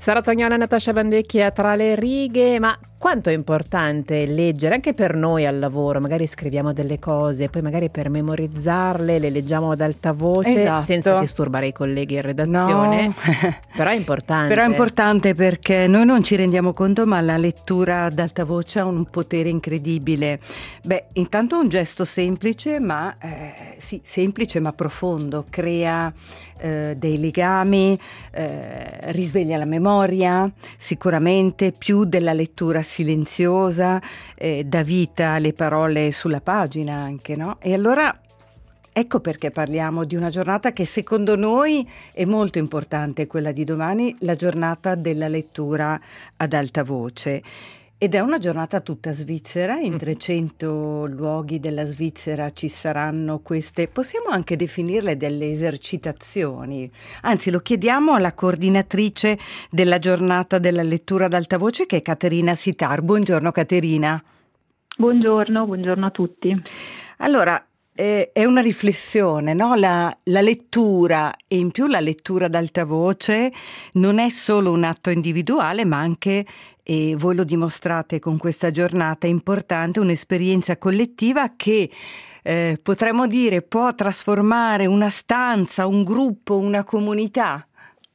Sara Tognana e Natascia Bandecchia tra le righe, ma quanto è importante leggere anche per noi al lavoro? Magari scriviamo delle cose, poi magari per memorizzarle le leggiamo ad alta voce, esatto, senza disturbare i colleghi in redazione. No. Però è importante. Però è importante perché noi non ci rendiamo conto, ma la lettura ad alta voce ha un potere incredibile. Beh, intanto un gesto semplice, ma sì, semplice ma profondo, crea dei legami, risveglia la memoria, sicuramente più della lettura silenziosa, dà vita alle parole sulla pagina anche, no? E allora ecco perché parliamo di una giornata che secondo noi è molto importante, quella di domani, la giornata della lettura ad alta voce. Ed è una giornata tutta svizzera, in 300 luoghi della Svizzera ci saranno queste, possiamo anche definirle delle esercitazioni, anzi lo chiediamo alla coordinatrice della giornata della lettura ad alta voce che è Caterina Sitar. Buongiorno Caterina. Buongiorno a tutti. Allora, è una riflessione, no? La lettura e in più la lettura ad alta voce non è solo un atto individuale ma anche, e voi lo dimostrate con questa giornata importante, un'esperienza collettiva che potremmo dire può trasformare una stanza, un gruppo, una comunità.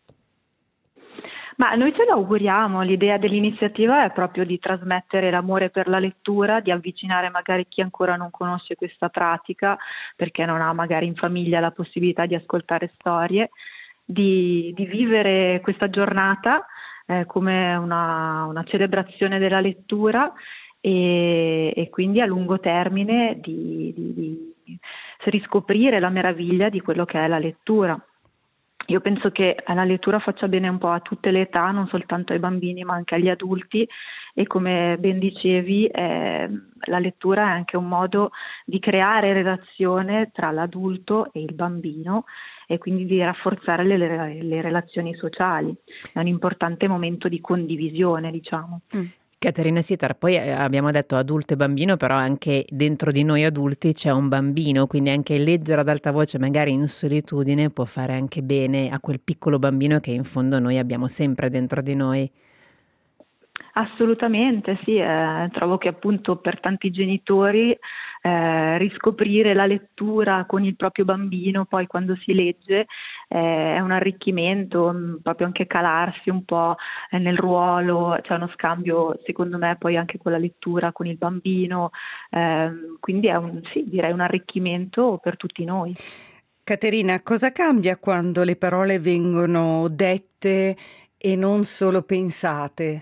Ma noi ce lo auguriamo, l'idea dell'iniziativa è proprio di trasmettere l'amore per la lettura, di avvicinare magari chi ancora non conosce questa pratica, perché non ha magari in famiglia la possibilità di ascoltare storie, di vivere questa giornata come una celebrazione della lettura e quindi a lungo termine di riscoprire la meraviglia di quello che è la lettura. Io penso che la lettura faccia bene un po' a tutte le età, non soltanto ai bambini ma anche agli adulti, e come ben dicevi la lettura è anche un modo di creare relazione tra l'adulto e il bambino e quindi di rafforzare le relazioni sociali. È un importante momento di condivisione, diciamo. Caterina Sitar, poi abbiamo detto adulto e bambino, però anche dentro di noi adulti c'è un bambino, quindi anche leggere ad alta voce magari in solitudine può fare anche bene a quel piccolo bambino che in fondo noi abbiamo sempre dentro di noi. Assolutamente, sì, trovo che appunto per tanti genitori riscoprire la lettura con il proprio bambino poi quando si legge è un arricchimento, proprio anche calarsi un po' nel ruolo, c'è uno scambio secondo me poi anche con la lettura con il bambino, quindi è direi un arricchimento per tutti noi. Caterina, cosa cambia quando le parole vengono dette e non solo pensate?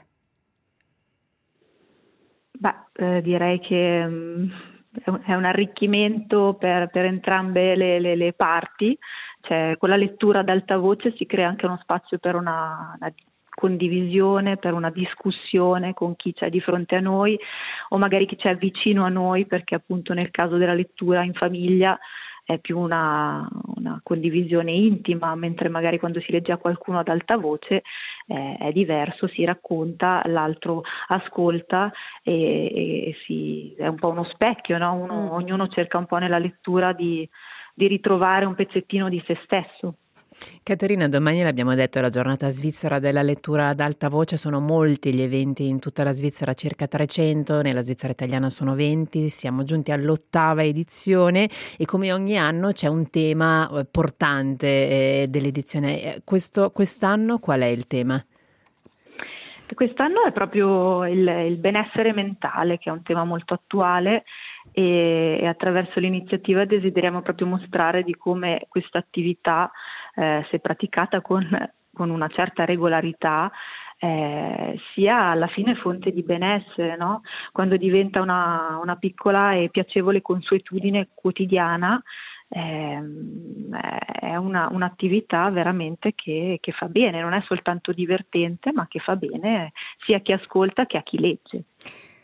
Direi che è un arricchimento per entrambe le parti, cioè con la lettura ad alta voce si crea anche uno spazio per una condivisione, per una discussione con chi c'è di fronte a noi o magari chi c'è vicino a noi, perché appunto nel caso della lettura in famiglia è più una condivisione intima, mentre magari quando si legge a qualcuno ad alta voce è diverso, si racconta, l'altro ascolta e è un po' uno specchio, no? Ognuno cerca un po' nella lettura di ritrovare un pezzettino di se stesso. Caterina, domani l'abbiamo detto è la giornata svizzera della lettura ad alta voce, sono molti gli eventi in tutta la Svizzera, circa 300, nella Svizzera italiana sono 20, siamo giunti all'8ª edizione e come ogni anno c'è un tema portante dell'edizione. Quest'anno qual è il tema? Quest'anno è proprio il benessere mentale, che è un tema molto attuale e attraverso l'iniziativa desideriamo proprio mostrare di come questa attività, se praticata con una certa regolarità, sia alla fine fonte di benessere, no? Quando diventa una piccola e piacevole consuetudine quotidiana, è un'attività veramente che fa bene, non è soltanto divertente ma che fa bene sia a chi ascolta che a chi legge.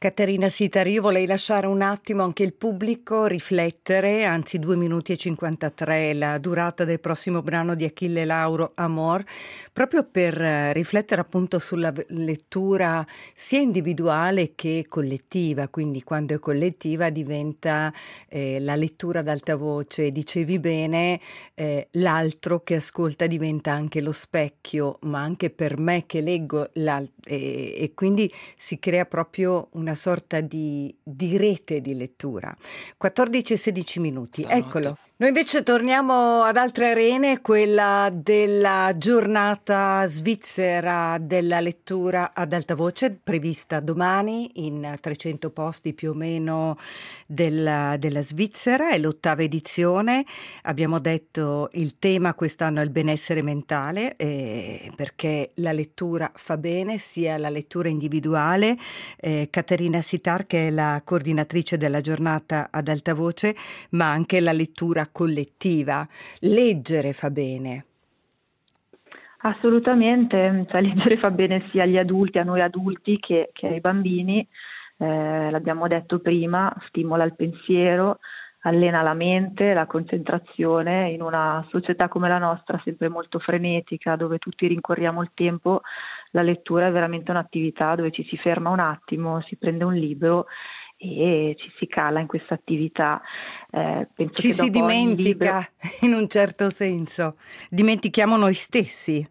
Caterina Sitar, io vorrei lasciare un attimo anche il pubblico riflettere, anzi 2 minuti e 53 la durata del prossimo brano di Achille Lauro, Amor, proprio per riflettere appunto sulla lettura sia individuale che collettiva, quindi quando è collettiva diventa la lettura ad alta voce, dicevi bene, l'altro che ascolta diventa anche lo specchio, ma anche per me che leggo e quindi si crea proprio una sorta di rete di lettura. 14 e 16 minuti, Stanotte. Eccolo. Noi invece torniamo ad altre arene, quella della giornata svizzera della lettura ad alta voce, prevista domani in 300 posti più o meno della Svizzera, è l'8ª edizione. Abbiamo detto il tema quest'anno è il benessere mentale, perché la lettura fa bene, sia la lettura individuale. Caterina Sitar, che è la coordinatrice della giornata ad alta voce, ma anche la lettura collettiva. Leggere fa bene. Assolutamente, cioè leggere fa bene sia agli adulti, a noi adulti, che ai bambini. L'abbiamo detto prima, stimola il pensiero, allena la mente, la concentrazione. In una società come la nostra, sempre molto frenetica, dove tutti rincorriamo il tempo, la lettura è veramente un'attività dove ci si ferma un attimo, si prende un libro e ci si cala in questa attività. Penso Ci che si dopo ogni dimentica, libro... in un certo senso, dimentichiamo noi stessi.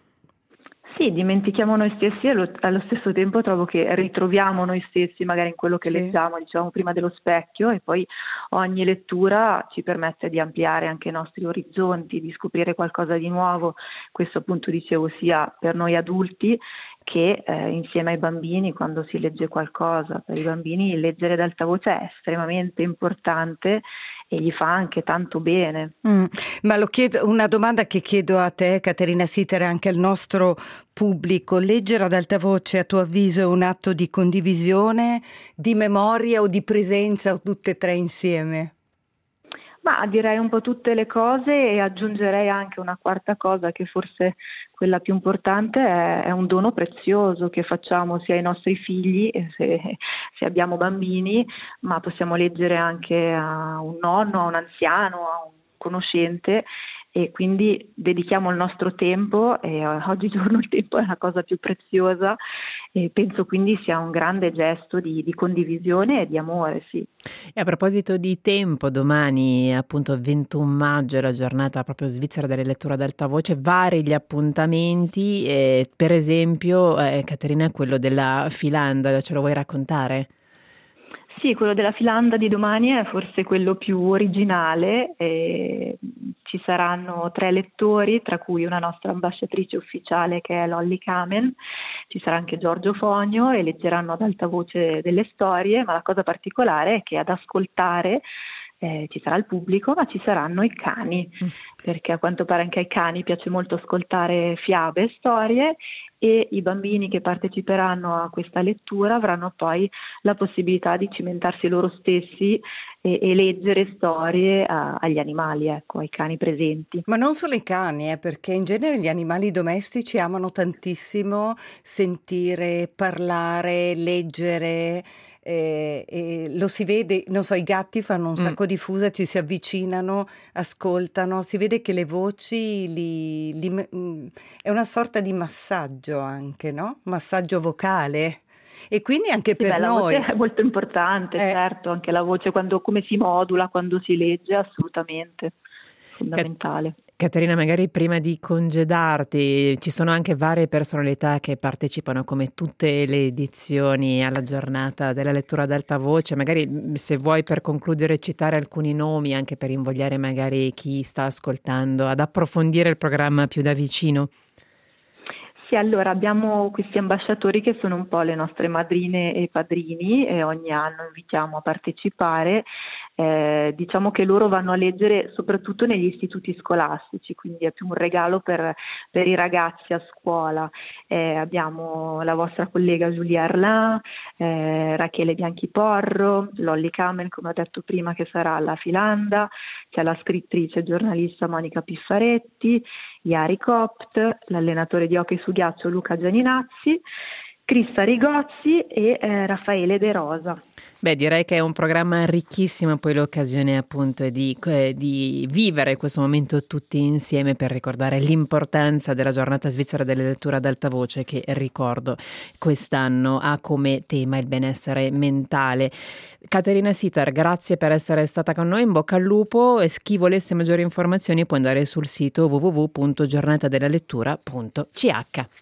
Sì, dimentichiamo noi stessi e allo stesso tempo trovo che ritroviamo noi stessi magari in quello che Sì. leggiamo, dicevamo prima dello specchio, e poi ogni lettura ci permette di ampliare anche i nostri orizzonti, di scoprire qualcosa di nuovo. Questo appunto dicevo sia per noi adulti che insieme ai bambini, quando si legge qualcosa. Per i bambini leggere ad alta voce è estremamente importante e gli fa anche tanto bene. Ma una domanda che chiedo a te, Caterina Sitar, e anche al nostro pubblico: leggere ad alta voce, a tuo avviso, è un atto di condivisione, di memoria o di presenza, o tutte e tre insieme? Ma direi un po' tutte le cose, e aggiungerei anche una quarta cosa, che forse quella più importante è un dono prezioso che facciamo sia ai nostri figli, se abbiamo bambini, ma possiamo leggere anche a un nonno, a un anziano, a un conoscente, e quindi dedichiamo il nostro tempo, e oggigiorno il tempo è la cosa più preziosa, e penso quindi sia un grande gesto di condivisione e di amore, sì. E a proposito di tempo, domani appunto 21 maggio è la giornata proprio svizzera delle letture ad alta voce, vari gli appuntamenti, per esempio Caterina, quello della Filanda, ce lo vuoi raccontare? Sì, quello della Filanda di domani è forse quello più originale. Ci saranno 3 lettori, tra cui una nostra ambasciatrice ufficiale che è Lolly Kamen, ci sarà anche Giorgio Fogno, e leggeranno ad alta voce delle storie, ma la cosa particolare è che ad ascoltare ci sarà il pubblico, ma ci saranno i cani, perché a quanto pare anche ai cani piace molto ascoltare fiabe e storie, e i bambini che parteciperanno a questa lettura avranno poi la possibilità di cimentarsi loro stessi e leggere storie agli animali, ecco, ai cani presenti. Ma non solo i cani, perché in genere gli animali domestici amano tantissimo sentire, parlare, leggere. E lo si vede, non so, i gatti fanno un sacco di fusa, ci si avvicinano, ascoltano, si vede che le voci è una sorta di massaggio anche, no? Massaggio vocale. E quindi anche Sì, per la noi voce è molto importante, certo, anche la voce come si modula quando si legge, assolutamente fondamentale. Caterina, magari prima di congedarti, ci sono anche varie personalità che partecipano, come tutte le edizioni, alla giornata della lettura ad alta voce. Magari, se vuoi, per concludere, citare alcuni nomi, anche per invogliare magari chi sta ascoltando ad approfondire il programma più da vicino. Sì, allora abbiamo questi ambasciatori che sono un po' le nostre madrine e padrini, e ogni anno invitiamo a partecipare. Diciamo che loro vanno a leggere soprattutto negli istituti scolastici, quindi è più un regalo per i ragazzi a scuola. Abbiamo la vostra collega Giulia Arlin, Rachele Bianchiporro, Lolly Kamen, come ho detto prima, che sarà alla Filanda, c'è la scrittrice e giornalista Monica Piffaretti, Yari Copt, l'allenatore di hockey su ghiaccio Luca Gianinazzi, Crista Rigozzi e Raffaele De Rosa. Beh, direi che è un programma ricchissimo, poi l'occasione appunto è di vivere questo momento tutti insieme per ricordare l'importanza della giornata svizzera della lettura ad alta voce, che ricordo quest'anno ha come tema il benessere mentale. Caterina Sitar, grazie per essere stata con noi, in bocca al lupo, e chi volesse maggiori informazioni può andare sul sito www.giornatadellalettura.ch.